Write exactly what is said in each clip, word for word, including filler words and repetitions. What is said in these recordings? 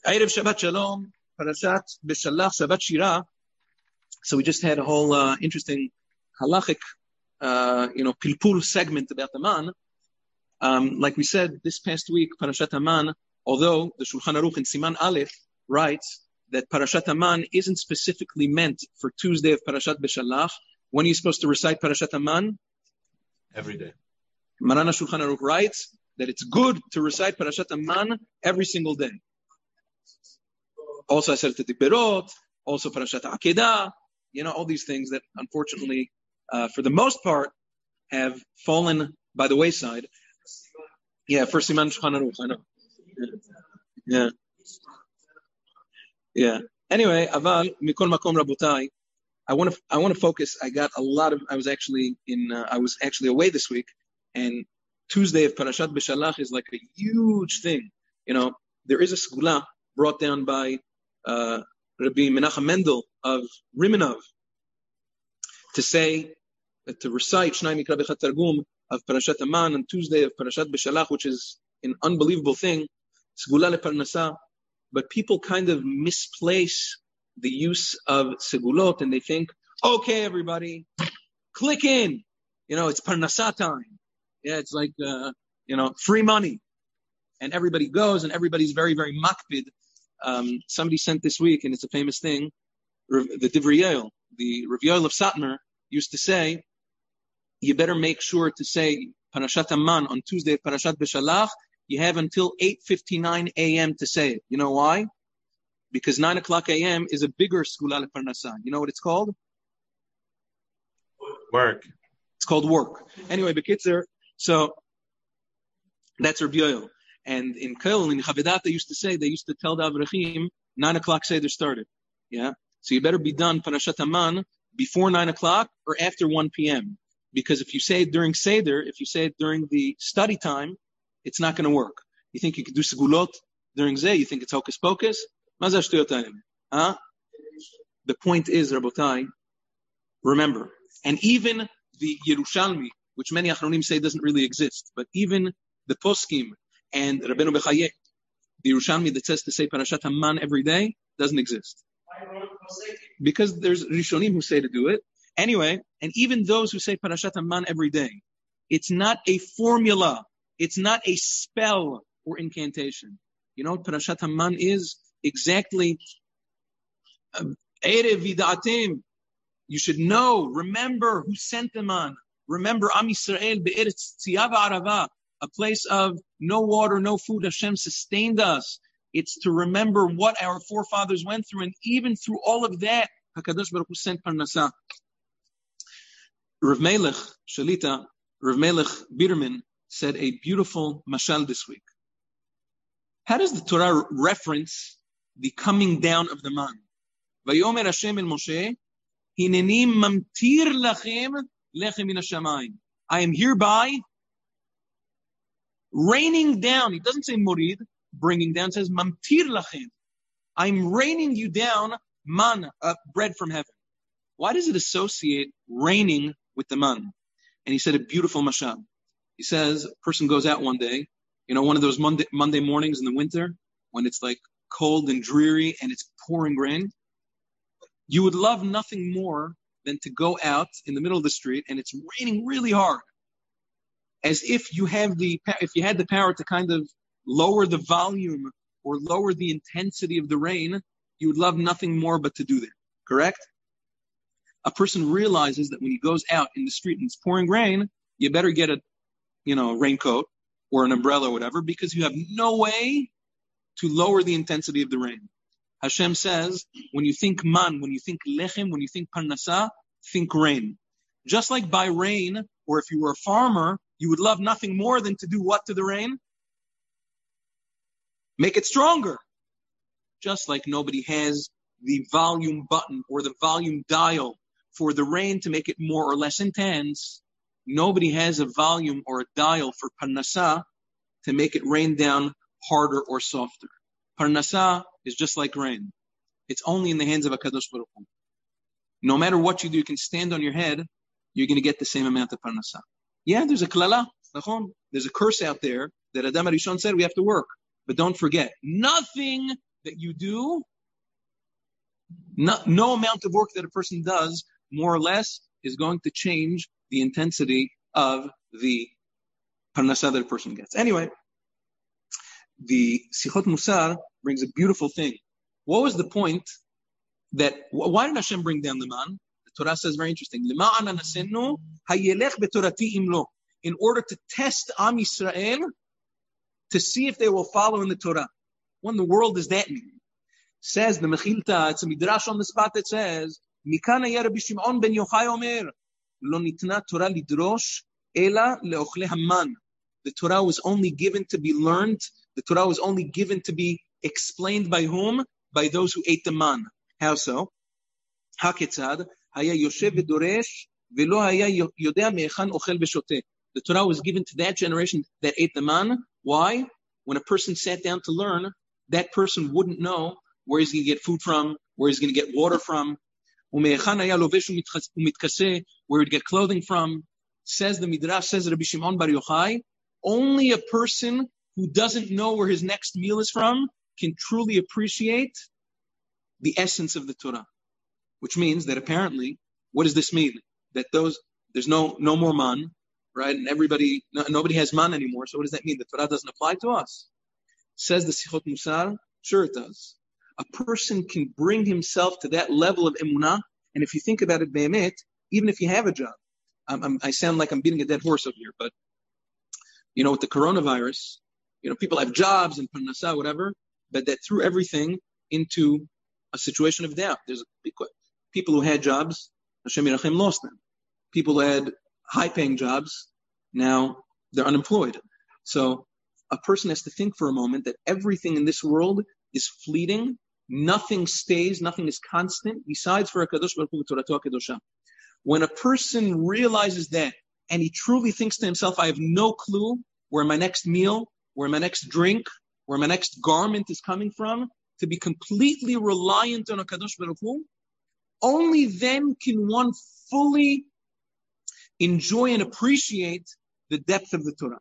Erev Shabbat Shalom, Parashat Beshalach, Shabbat Shira. So we just had a whole uh, interesting halachic, uh, you know, pilpul segment about the man. Um, like we said this past week, Parashat Haman, although the Shulchan Aruch in Siman Aleph writes that Parashat Haman isn't specifically meant for Tuesday of Parashat Beshalach. When are you supposed to recite Parashat Haman? Every day. Marana Shulchan Aruch writes that it's good to recite Parashat Haman every single day. Also, Aseret Diberot, also Parashat Akedah, you know, all these things that unfortunately, uh, for the most part, have fallen by the wayside. Yeah, first Siman Shulchan Aruch, I know. Yeah. Yeah. Anyway, Aval, Mikol Makom Rabotai, I want to, I want to focus. I got a lot of, I was actually in, uh, I was actually away this week, and Tuesday of Parashat Beshalach is like a huge thing. You know, there is a segula brought down by uh, Rabbi Menachem Mendel of Rimenov to say, uh, to recite Shnai Mikra B'Chat Targum of Parashat Haman on Tuesday of Parashat Beshalach, which is an unbelievable thing, segula leparnasa, but people kind of misplace the use of segulot, and they think, okay, everybody, click in. You know, it's parnasa time. Yeah, it's like, uh, you know, free money. And everybody goes, and everybody's very, very makpid. Um, somebody sent this week, and it's a famous thing, the Divrei Yoel, the Rav Yoel of Satmar used to say, you better make sure to say Parashat Haman on Tuesday of Parashat Beshalach. You have until eight fifty-nine a.m. to say it. You know why? Because nine o'clock a.m. is a bigger segula leparnasa. You know what it's called? Work. It's called work. Anyway, Bekitzer, so that's Rav Yoel. And in Köln, in Chavedat, they used to say, they used to tell the Avrechim, nine o'clock Seder started. Yeah? So you better be done Parashat Haman before nine o'clock or after one p.m. Because if you say it during Seder, if you say it during the study time, it's not going to work. You think you could do segulot during Zeh? You think it's hocus pocus? Huh? The point is, Rabotai, remember, and even the Yerushalmi, which many Achronim say doesn't really exist, but even the Poskim and Rabbeinu Bechayek, the Yerushalmi that says to say Parashat Haman every day, doesn't exist. Because there's Rishonim who say to do it. Anyway, and even those who say Parashat Haman every day, it's not a formula, it's not a spell or incantation. You know what Parashat Haman is? Exactly. Erev Vida'atim. You should know, remember who sent them on. Remember Am Yisrael be'eretz tziyah v'arava, a place of no water, no food. Hashem sustained us. It's to remember what our forefathers went through, and even through all of that, HaKadosh Baruch Hu sent Parnasah. Rav Melech Shalita, Rav Melech Biderman said a beautiful mashal this week. How does the Torah reference the coming down of the man? Vayomer Hashem el Moshe, Hineni mamtir lachem lechem min hashamayim. I am hereby raining down. He doesn't say morid, bringing down. It says mamtir lachem. I'm raining you down man, uh, bread from heaven. Why does it associate raining with the man? And he said a beautiful mashal. He says a person goes out one day, you know, one of those Monday, Monday mornings in the winter when it's like cold and dreary and it's pouring rain. You would love nothing more than to go out in the middle of the street and it's raining really hard. As if you have the, if you had the power to kind of lower the volume or lower the intensity of the rain, you would love nothing more but to do that. Correct? A person realizes that when he goes out in the street and it's pouring rain, you better get a, you know, raincoat or an umbrella or whatever, because you have no way to lower the intensity of the rain. Hashem says, when you think man, when you think lechem, when you think parnasah, think rain. Just like by rain, or if you were a farmer, you would love nothing more than to do what to the rain? Make it stronger. Just like nobody has the volume button or the volume dial for the rain to make it more or less intense, nobody has a volume or a dial for parnasah to make it rain down harder or softer. Parnasah is just like rain. It's only in the hands of HaKadosh Baruch Hu. No matter what you do, you can stand on your head, you're going to get the same amount of parnasah. Yeah, there's a klala. There's a curse out there that Adam HaRishon said we have to work. But don't forget, nothing that you do, no, no amount of work that a person does, more or less, is going to change the intensity of the parnasa that a person gets. Anyway, the Sichot Musar brings a beautiful thing. What was the point that, why did Hashem bring down the man? The Torah says very interesting. In order to test Am Yisrael, to see if they will follow in the Torah. What in the world does that mean? Says the Mechilta, it's a midrash on the spot that says, Mikan haya Rabbi Shimon ben Yochai omer, lo nitna Torah lidrosh, ela leochle haman. The Torah was only given to be learned. The Torah was only given to be explained by whom? By those who ate the man. How so? Haketzad, haya yoshev v'doresh, velo haya yodea me'echan ochel v'shoteh. The Torah was given to that generation that ate the man. Why? When a person sat down to learn, that person wouldn't know where he's going to get food from, where he's going to get water from, where he'd get clothing from. Says the Midrash, says Rabbi Shimon Bar Yochai, only a person who doesn't know where his next meal is from can truly appreciate the essence of the Torah. Which means that apparently, what does this mean? That those, there's no, no more man, right? And everybody, no, nobody has man anymore. So what does that mean? The Torah doesn't apply to us. Says the Sichot Musar, sure it does. A person can bring himself to that level of emunah, and if you think about it, be'emet, even if you have a job, I'm, I'm, I sound like I'm beating a dead horse over here, but you know, with the coronavirus, you know, people have jobs and parnasa, whatever, but that threw everything into a situation of doubt. There's people who had jobs, Hashem Yirachem lost them. People who had high-paying jobs, now they're unemployed. So a person has to think for a moment that everything in this world is fleeting. Nothing stays, nothing is constant, besides for HaKadosh Baruch Hu Torah HaKadosha. When a person realizes that, and he truly thinks to himself, I have no clue where my next meal, where my next drink, where my next garment is coming from, to be completely reliant on HaKadosh Baruch Hu, only then can one fully enjoy and appreciate the depth of the Torah.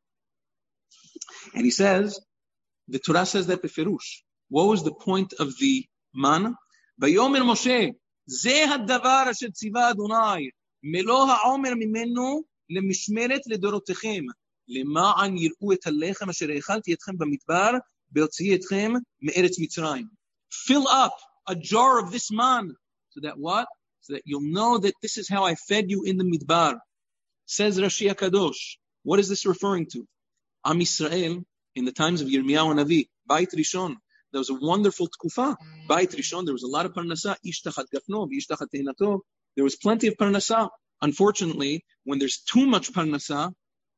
And he says, the Torah says that beferush. What was the point of the man? Vayomer Moshe, ze hadavar asher tziva Adonai, melo ha'omer mimenu lemishmeret ledorotechem, lema'an yir'u et halechem asher eichalti etchem bamidbar, beotzi etchem me'eretz Mitzrayim. Fill up a jar of this man, so that what? So that you'll know that this is how I fed you in the midbar. Says Rashi HaKadosh. What is this referring to? Am Yisrael, in the times of Yirmiyahu Navi, Beit Rishon, there was a wonderful tkufa. Beit Rishon, there was a lot of parnasa. Ish tachat gafno, ish tachat teinato. There was plenty of parnasa. Unfortunately, when there's too much parnasa,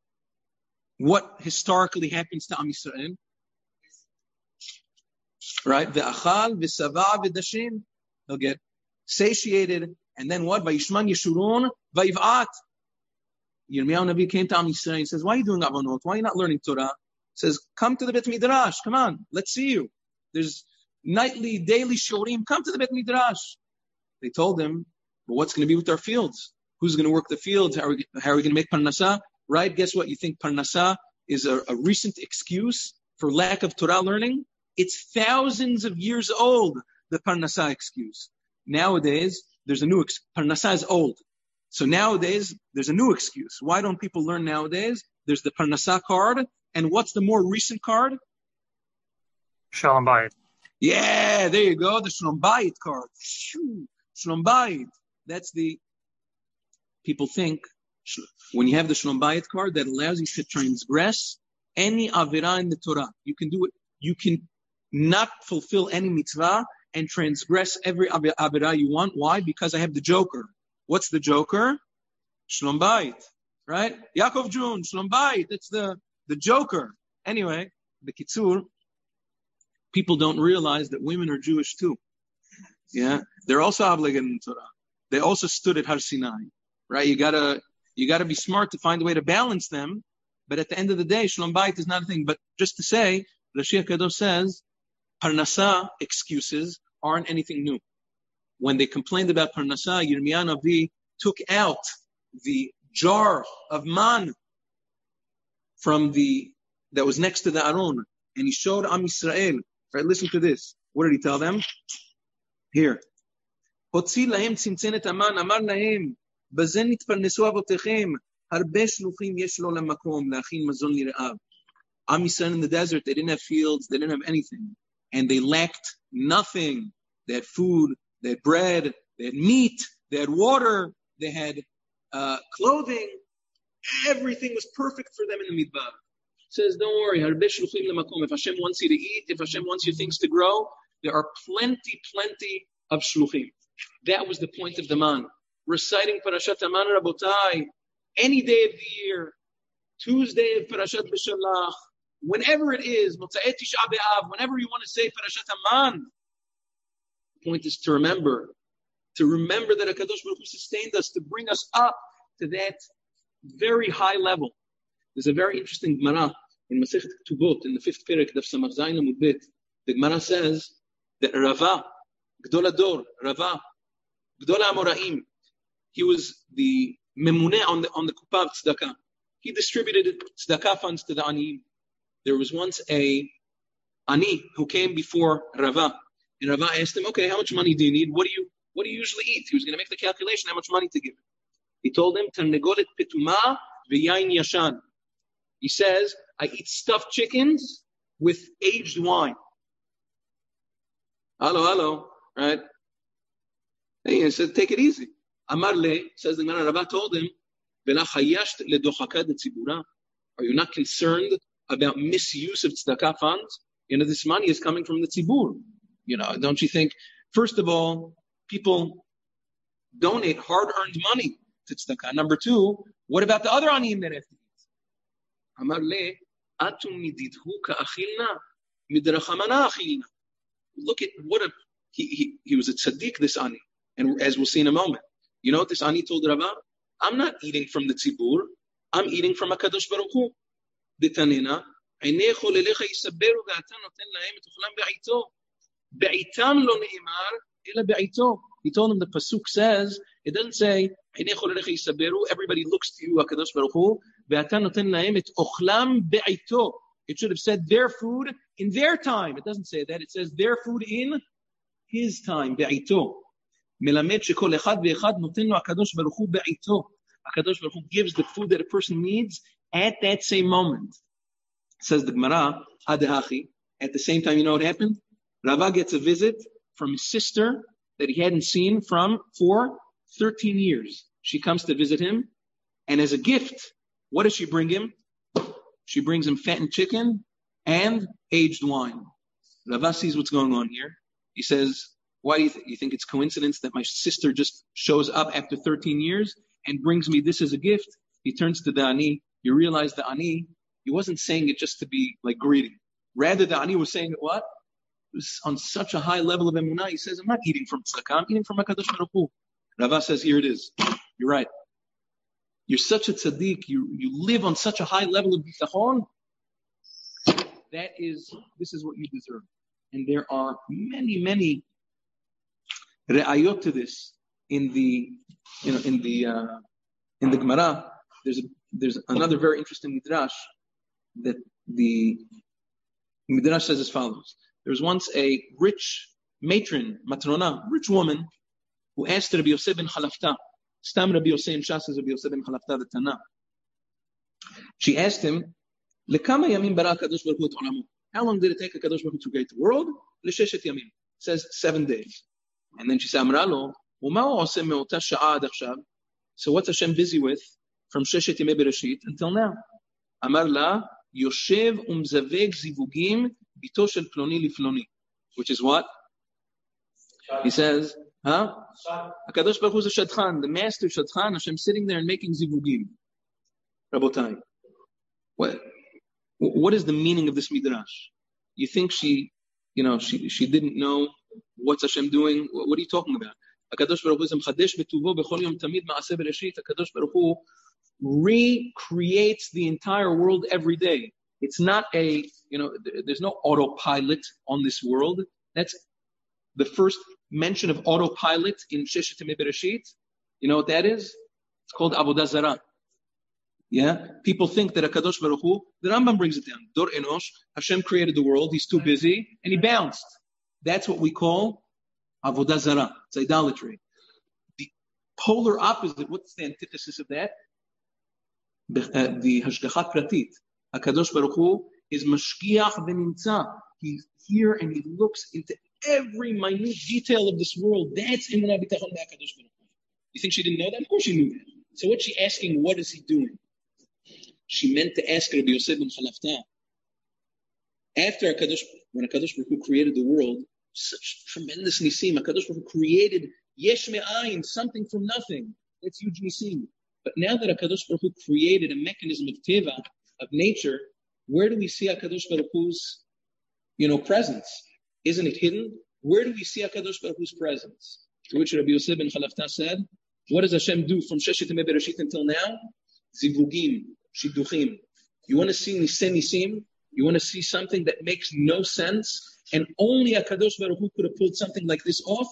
what historically happens to Am Yisrael? Right? Ve'achal, ve'sava, ve'dashim. They'll get satiated, and then what? Vayishman yeshurun, vayiv'at. Yirmiyahu Navi came to Am Yisrael and says, why are you doing avonot? Why are you not learning Torah? He says, come to the Bet Midrash. Come on, let's see you. There's nightly, daily shurim. Come to the Bet Midrash. They told him, well, what's going to be with our fields? Who's going to work the fields? How are we, how are we going to make parnasa? Right? Guess what? You think parnasa is a, a recent excuse for lack of Torah learning? It's thousands of years old, the parnasa excuse. Nowadays, there's a new excuse. Parnasa is old. So nowadays, there's a new excuse. Why don't people learn nowadays? There's the parnasa card. And what's the more recent card? Shalom Bayit. Yeah, there you go. The Shalom Bayit card. Shalom Bayit. That's the, people think, when you have the Shalom Bayit card, that allows you to transgress any Avirah in the Torah. You can do it. You can not fulfill any mitzvah and transgress every Avirah you want. Why? Because I have the joker. What's the joker? Shalom Bayit. Right? Yaakov Jun, Shalom Bayit. That's the, the joker. Anyway, the Kitzur, people don't realize that women are Jewish too. Yeah, they're also obligated in Torah. They also stood at Har Sinai, right? You gotta, you gotta be smart to find a way to balance them. But at the end of the day, Shalom Bayit is not a thing. But just to say, Rashi HaKadosh says, Parnasa excuses aren't anything new. When they complained about Parnasa, Yirmiyahu Navi took out the jar of man from the that was next to the Aron, and he showed Am Yisrael Right, listen to this. What did he tell them? Here. הוציא להם צנצנת המן, אמר להם, בזה נתפרנסו אבותיכם, הרבה שלוחים יש לו למקום, להכין מזון לרעב. Am Yisrael in the desert, they didn't have fields, they didn't have anything. And they lacked nothing. They had food, they had bread, they had meat, they had water, they had uh, clothing. Everything was perfect for them in the midbar. Says, don't worry, if Hashem wants you to eat, if Hashem wants your things to grow, there are plenty, plenty of shluchim. That was the point of the man. Reciting Parashat Haman Rabotai, any day of the year, Tuesday of Parashat B'Shalach, whenever it is, Motzei Tisha B'Av, whenever you want to say Parashat Haman, the point is to remember, to remember that HaKadosh Baruch Hu sustained us, to bring us up to that very high level. There's a very interesting Gemara in Masechet Ketubot, in the fifth Perek, Daf Samach Zayin Amud Bet. The Gemara says that Rava, Gdol Ador, Rava, Gdol HaAmoraim, he was the Memuneh on the on the Kuppah of Tzedakah. He distributed tzedakah funds to the Aniyim. There was once a Ani who came before Rava, and Rava asked him, "Okay, how much money do you need? What do you what do you usually eat?" He was going to make the calculation how much money to give him. He told him, "Tarnegolet petuma v'yain yashan." He says, "I eat stuffed chickens with aged wine." Hello, hello, right? Hey, he said, "Take it easy." Amar le, says the Gemara, Rava told him, are you not concerned about misuse of tzedakah funds? You know, this money is coming from the tzibur. You know, don't you think, first of all, people donate hard-earned money to tzedakah. Number two, what about the other aniyim that have to eat? Amar le, atum mididhu ka'achilna, midrachamana achilna. Look at what a, he, he, he was a tzaddik, this ani. And as we'll see in a moment. You know what this ani told Rava? I'm not eating from the tzibur. I'm eating from HaKadosh Baruch Hu. D'tanina, עיניך ללך יסברו ואתה נותן להם את אוכלם בעיתו. בעיתם לא נאמר, אלא בעיתו. He told him the pasuk says, it doesn't say, עיניך ללך יסברו, everybody looks to you, HaKadosh Baruch Hu, ואתה נותן להם את אוכלם בעיתו. It should have said their food in their time. It doesn't say that. It says their food in his time, בעיתו. מלמד שכל אחד ואחד נותן לו הקדוש ברוך הוא בעיתו. הקדוש ברוך הוא gives the food that a person needs at that same moment. Says the Gemara, Adehachi, at the same time, you know what happened? Rava gets a visit from his sister that he hadn't seen from for thirteen years. She comes to visit him, and as a gift, what does she bring him? She brings him fattened chicken and aged wine. Rava sees what's going on here. He says, why do you, th- you think it's coincidence that my sister just shows up after thirteen years and brings me this as a gift? He turns to the Ani. You realize the Ani, he wasn't saying it just to be like greedy. Rather, the Ani was saying it what? It was on such a high level of emunah. He says, I'm not eating from tzedakah, I'm eating from HaKadosh Baruch Hu. Rava says, here it is. You're right. You're such a tzaddik. You, you live on such a high level of bitachon. That is, this is what you deserve. And there are many, many re'ayot to this in the, you know, in the, uh, in the Gemara. There's a, there's another very interesting midrash that the midrash says as follows. There was once a rich matron, matrona, rich woman, who asked Rabbi Yosef ben Chalafta, Stam Rabbi Yosef in Shas is Rabbi Yosef ben Chalafta the Tana. She asked him, Lekama yamim bara HaKadosh Baruch Hu et olamo. How long did it take HaKadosh Baruch Hu to create the world? L'sheshet yamim. It says seven days. And then she said, Amra lo, Uma hu oseh me'ota sha'a ad achshav. So what's Hashem busy with from Sheshet Yemei Bereshit until now? Amar la, Yoshev umzaveg zivugim bito shel ploni lifloni. Which is what? He says, huh? HaKadosh Baruch Hu is a shadchan, the master shadchan, Hashem sitting there and making zivugim. Rabotai. What, what is the meaning of this midrash? You think she, you know, she, she didn't know what's Hashem doing? What are you talking about? HaKadosh Baruch Hu is m'chadesh betuvo b'chol yom tamid ma'aseh bereshit. HaKadosh Baruch Hu recreates the entire world every day. It's not a, you know, there's no autopilot on this world. That's the first mention of autopilot in Sheshet Yemei Bereshit. You know what that is? It's called Avodah Zarah. Yeah, people think that HaKadosh Baruch Hu, the Rambam brings it down. Dor Enosh, Hashem created the world, he's too busy, and he bounced. That's what we call Avodah Zarah. It's idolatry. The polar opposite, what's the antithesis of that? The Hashgachat Pratit. HaKadosh Baruch Hu is Mashgiach v'nimtza. He's here and he looks into every minute detail of this world. That's Emunah B'tachon HaKadosh Baruch Hu. You think she didn't know that? Of course she knew that. So what's she asking? What is he doing? She meant to ask Rabbi Yosef ben Chalafta. After HaKadosh, when HaKadosh Baruch Hu created the world, such tremendous nisim. HaKadosh Baruch Hu created yesh me'ayin, something from nothing. That's huge nisim. But now that HaKadosh Baruch Hu created a mechanism of teva, of nature, where do we see HaKadosh Baruch Hu's, you know, presence? Isn't it hidden? Where do we see HaKadosh Baruch Hu's presence? To which Rabbi Yosef ben Chalafta said, what does Hashem do from Sheshet Yemei Bereshit until now? Zivugim, Shidduchim. You want to see Nisem Nisim? You want to see something that makes no sense? And only HaKadosh Baruch Hu could have pulled something like this off?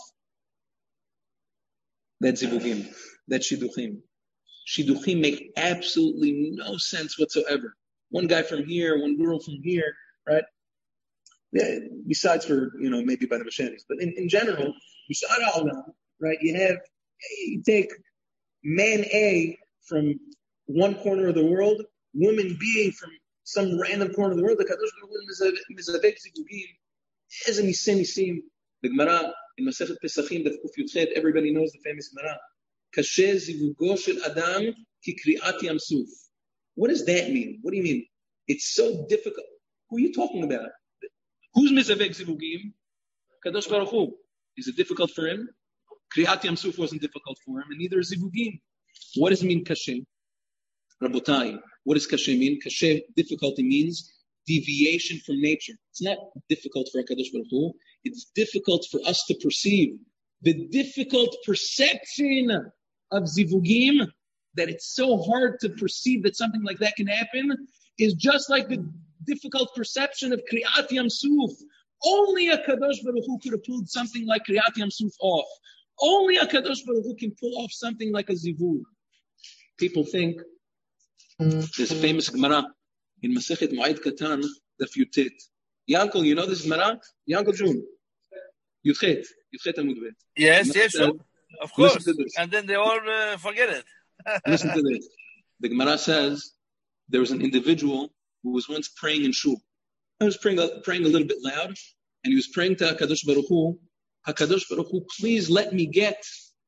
That's Zivugim. That's Shidduchim. Shidduchim make absolutely no sense whatsoever. One guy from here, one girl from here, right? Yeah, besides for, you know, maybe by the Mashanis. But in, in general, right, you have, you take man A from one corner of the world, woman B from some random corner of the world. The Kadosh Baruch Hu mizavek zivugim, as a nisim nisim. The Gemara in Masechet Pesachim, the Kuf Yud Chet, everybody knows the famous Gemara. Kashe zivugo shel Adam ki kriat yam suf. What does that mean? What do you mean? It's so difficult. Who are you talking about? Who's mizavek zivugim? Kadosh Baruch Hu. Is it difficult for him? Kriyat Yam Suf wasn't difficult for him, and neither is Zivugim. What does it mean, kashe? Rabotai, what does kashe mean? Kashe, difficulty means deviation from nature. It's not difficult for HaKadosh Baruch Hu. It's difficult for us to perceive. The difficult perception of Zivugim, that it's so hard to perceive that something like that can happen, is just like the difficult perception of Kriyat Yam Suf. Only HaKadosh Baruch Hu could have pulled something like Kriyat Yam Suf off. Only HaKadosh Baruch Hu can pull off something like a zivug. People think, there's a famous Gemara in Masechet Moed Katan, the Yutet. Yankel, you know this Gemara? Yankel Jun. Yutchet. Yutchet Amud Bet. Yes, yes, sure. Of course. And then they all uh, forget it. Listen to this. The Gemara says, there was an individual who was once praying in shul. He was praying, praying a little bit loud, and he was praying to HaKadosh Baruch Hu, HaKadosh Baruch Hu, please let me get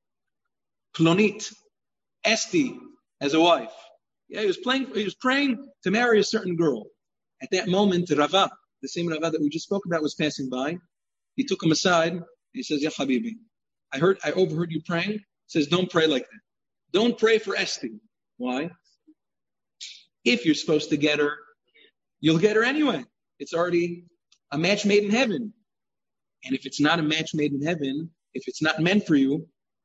Plonit, Esti, as a wife. Yeah, he was playing, he was praying to marry a certain girl. At that moment, Rava, the same Rava that we just spoke about, was passing by. He took him aside, and he says, Ya Habibi, I heard, I overheard you praying. He says, don't pray like that. Don't pray for Esti. Why? If you're supposed to get her, you'll get her anyway. It's already a match made in heaven. And if it's not a match made in heaven, if it's not meant for you,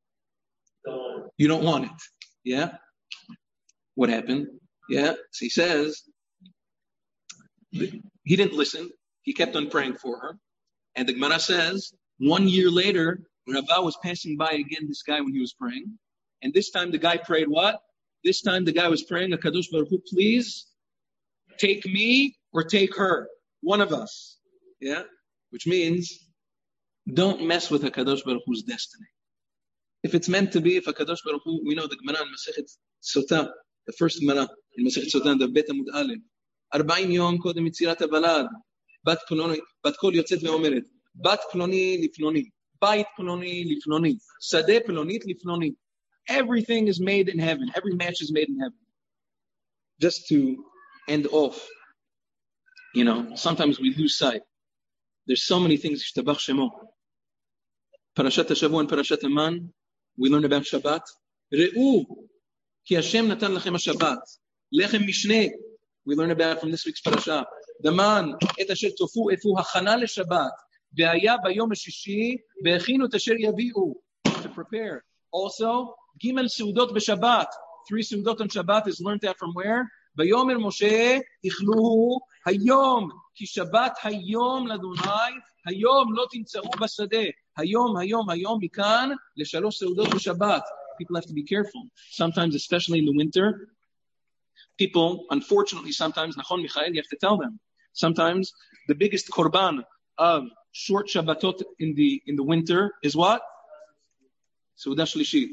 you don't want it. Yeah? What happened? Yeah? So he says, he didn't listen. He kept on praying for her. And the Gemara says, one year later, Rava was passing by again this guy when he was praying. And this time the guy prayed what? This time the guy was praying, HaKadosh Baruch Hu, please take me or take her. One of us. Yeah? Which means, don't mess with HaKadosh Baruch Hu's destiny. If it's meant to be, if HaKadosh Baruch Hu, we know the Gemara in Masechet Sotah, the first Gemara in Masechet Sotah, the Bet Amud Aleph. Arba'im yom kodem mitzirat habalad. Bat Ploni, Bat Kol yotzet ve'omeret. Bat Ploni lifnoni. Bait Ploni lifnoni. Sadeh Plonit lifnoni. Everything is made in heaven. Every match is made in heaven. Just to end off, you know, sometimes we lose sight. There's so many things. Yishtabach Shemo. Parashat HaShavua and Parashat Eman, we learn about Shabbat. Re'u, ki Hashem natan lachem HaShabbat. Lechem Mishneh, we learn about from this week's parasha. Daman, et asher tofu efu hachana leShabbat. Ve'aya bayom hashishi, ve'echinu et asher yavi'u. To prepare. Also, Gimel Seudot b'Shabbat. Three Seudot on Shabbat is learned out from where? Bayomer Moshe, ichluhu hayom. Ki Shabbat hayom ladunai. Hayom lo timtzau basadeh. Hayom, hayom, hayom, mikan leshalosh seudot b'Shabbat. People have to be careful. Sometimes, especially in the winter, people, unfortunately, sometimes, Nachon Michael, you have to tell them. Sometimes the biggest korban of short Shabbatot in the in the winter is what? Seudah Shlishit.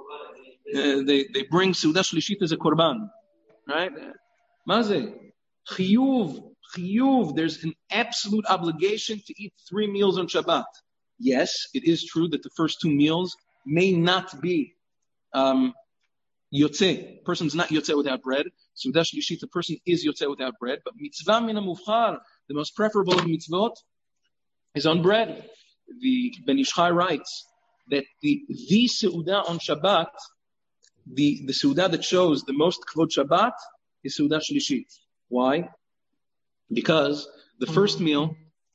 Uh, they they bring Seudah Shlishit as a korban, right? Maze chiyuv chiyuv. There's an absolute obligation to eat three meals on Shabbat. Yes, it is true that the first two meals may not be um, yotze. Person's not yotze without bread. Seudah Shlishit, the person is yotze without bread. But mitzvah min hamuvchar, the most preferable of mitzvot, is on bread. The Ben Ish Chai writes that the the Seudah on Shabbat, the, the Seudah that shows the most Kvod Shabbat is Seudah Shlishit. Why? Because the first meal,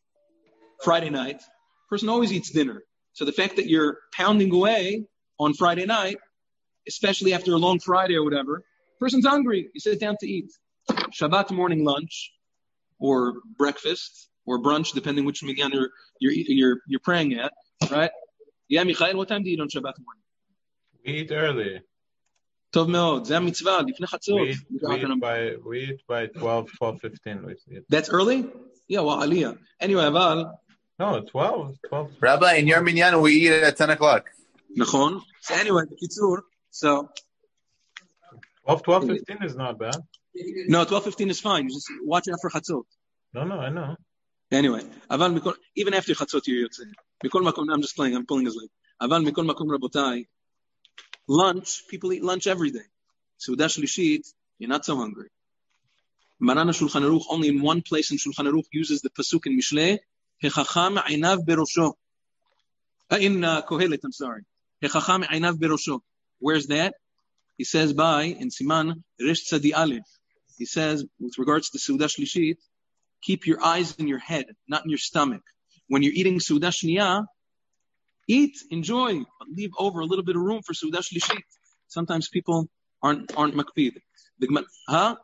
Friday night, person always eats dinner. So the fact that you're pounding away on Friday night, especially after a long Friday or whatever, person's hungry. You sit down to eat. Shabbat morning lunch, or breakfast, or brunch, depending which minyan you're, you're, you're, you're praying at, right? Yeah, Michael, what time do you eat on Shabbat morning? We eat early. Tov meod, zeh mitzvah, lifnei chatzot. We eat, we eat by, we eat by twelve, twelve fifteen. We eat. That's early? Yeah, well, aliyah. Anyway, aval. No, twelve, twelve. Rabbi, in your minyan, we eat at ten o'clock. Nachon. So anyway, b'kitzur, so. twelve, twelve fifteen is not bad. No, twelve fifteen is fine. You just watch out for chatzot. No, no, I know. Anyway, aval, even after chatzot, you're yotzei. Mikol makom, I'm just playing, I'm pulling his leg. Aval, mikol makom rabotai. Lunch, people eat lunch every day. Seudah Shlishit, you're not so hungry. Maran Shulchan Aruch, only in one place in Shulchan Aruch, uses the pasuk in Mishlei, Hechacham einav berosho. Uh, in uh, Kohelet, I'm sorry. Hechacham einav berosho. Where's that? He says by, in Siman, Resh Tzadi Aleph. He says, with regards to Seudah Shlishit, keep your eyes in your head, not in your stomach. When you're eating Seudah Shniyah, eat, enjoy, but leave over a little bit of room for Seudah Shlishit. Sometimes people aren't aren't makpid. Huh?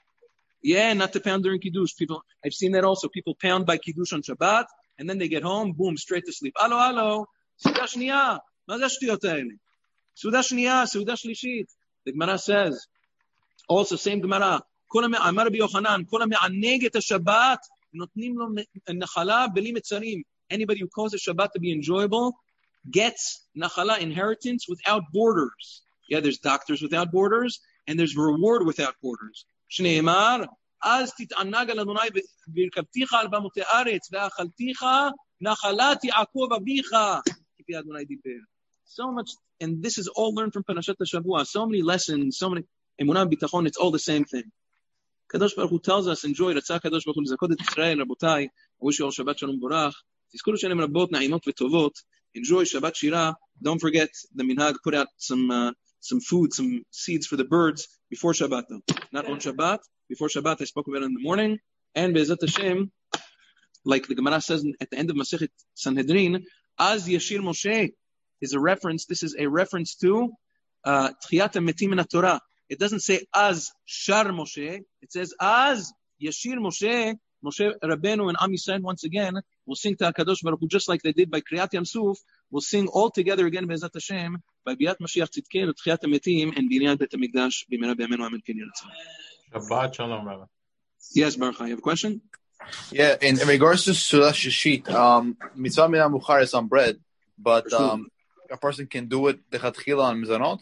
Yeah, not to pound during Kiddush. People, I've seen that also. People pound by Kiddush on Shabbat, and then they get home, boom, straight to sleep. Alo, alo, Seudah Shniyah. Ma ze shtuyot haele? Seudah Shniyah, Seudah Shlishit. The Gemara says, also same Gemara, Kol ha'amar Rabbi Yochanan, Kol ha'me'aneg et ha-Shabbat, notnim lo nachala beli metzarim. Anybody who calls a Shabbat to be enjoyable gets nachala, inheritance, without borders. Yeah, there's doctors without borders, and there's reward without borders. Shneimar, az tit'anag al Adonai v'irkabticha al bamotei haaretz ve'achalticha nachalat Yaakov avicha. Kipi Adonai diber. So much, and this is all learned from Parashat HaShavua. So many lessons, so many emunah bitachon. It's all the same thing. Kadosh Baruch Hu tells us, enjoy. Ratzah Kadosh Baruch Hu l'zakot et Yisrael, Rabotai. I wish you all Shabbat Shalom Borach. Tizkuru shenem rabot na'imot v'tovot. Enjoy Shabbat Shirah. Don't forget the minhag. Put out some uh, some food, some seeds for the birds before Shabbat. Though. Not on Shabbat. Before Shabbat, I spoke about it in the morning. And Be'ezat Hashem, like the Gemara says at the end of Masechet Sanhedrin, Az Yashir Moshe is a reference. This is a reference to uh, Tchiyat HaMetim in Torah. It doesn't say Az Shar Moshe. It says Az Yashir Moshe. Moshe Rabbeinu and Am Yisrael once again will sing to HaKadosh Baruch Hu just like they did by Kriyat Yam Suf. We'll sing all together again Be'ezat Hashem by Biat Mashiach Tzidkenu, Tchiyat HaMetim, and Binyan Bet HaMikdash B'mera B'Yameinu Amen Ken Yiratzon. Shabbat Shalom, Rabbi. Yes, Baruch, you have a question? Yeah, in, in regards to Seudah Shlishit, um, mitzvah min hamuchar is on bread, but um, a person can do it lechatchila on mizanot.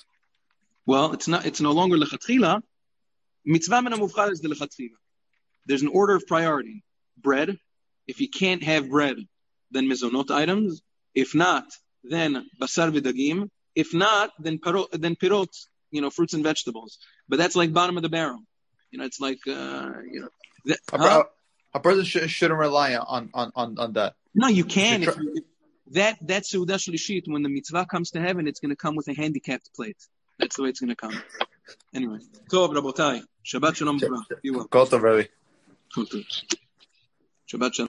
Well, it's not. It's no longer lechatchila. Mitzvah min hamuvchar is the lechatchila. There's an order of priority. Bread. If you can't have bread, then mizonot items. If not, then basar v'dagim. If not, then pirot, then pirot, you know, fruits and vegetables. But that's like bottom of the barrel. You know, it's like uh, you know. That, a, huh? a person should, shouldn't rely on, on, on, on that. No, you can. If you, if that that's Seudah Shlishit. When the mitzvah comes to heaven, it's going to come with a handicapped plate. That's the way it's going to come. Anyway, Tov Rabotai, Shabbat Shalom. Be well. Kol tov, Rabbi. Shabbat Shalom.